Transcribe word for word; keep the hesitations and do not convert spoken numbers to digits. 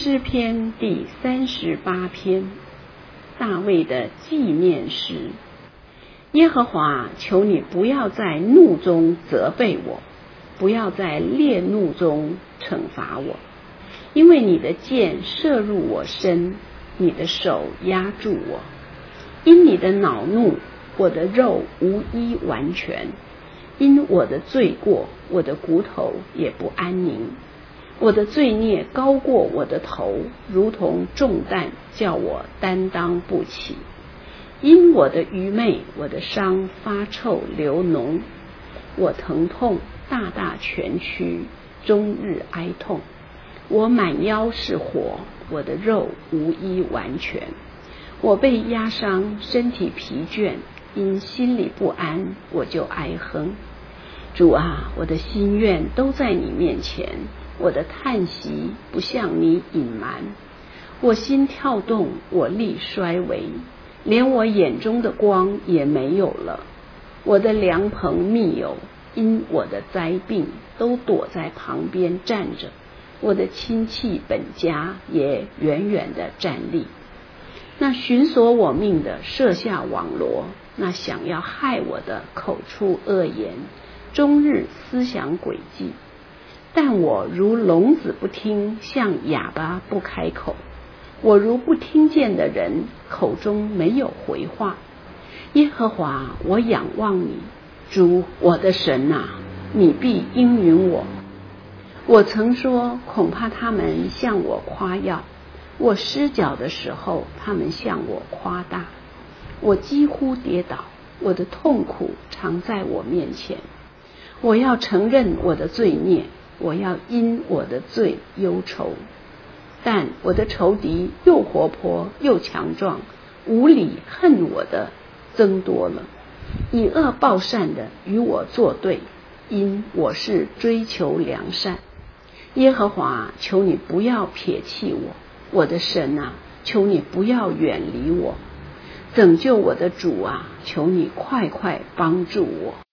诗篇第三十八篇，大卫的纪念诗。耶和华，求你不要在怒中责备我，不要在烈怒中惩罚我，因为你的箭射入我身，你的手压住我。因你的恼怒，我的肉无一完全；因我的罪过，我的骨头也不安宁。我的罪孽高过我的头，如同重担，叫我担当不起。因我的愚昧，我的伤发臭流脓，我疼痛大大蜷曲，终日哀痛。我满腰是火，我的肉无一完全。我被压伤，身体疲倦，因心里不安，我就哀哼。主啊，我的心愿都在你面前，我的叹息不向你隐瞒。我心跳动，我力衰微，连我眼中的光也没有了。我的良朋密友因我的灾病都躲在旁边站着，我的亲戚本家也远远地站立。那寻索我命的设下网罗，那想要害我的口出恶言，终日思想诡计。但我如聋子不听，像哑巴不开口。我如不听见的人，口中没有回话。耶和华，我仰望你，主我的神啊，你必应允我。我曾说，恐怕他们向我夸耀，我失脚的时候，他们向我夸大。我几乎跌倒，我的痛苦常在我面前。我要承认我的罪孽，我要因我的罪忧愁。但我的仇敌又活泼又强壮，无理恨我的增多了，以恶报善的与我作对，因我是追求良善。耶和华，求你不要撇弃我，我的神啊，求你不要远离我。拯救我的主啊，求你快快帮助我。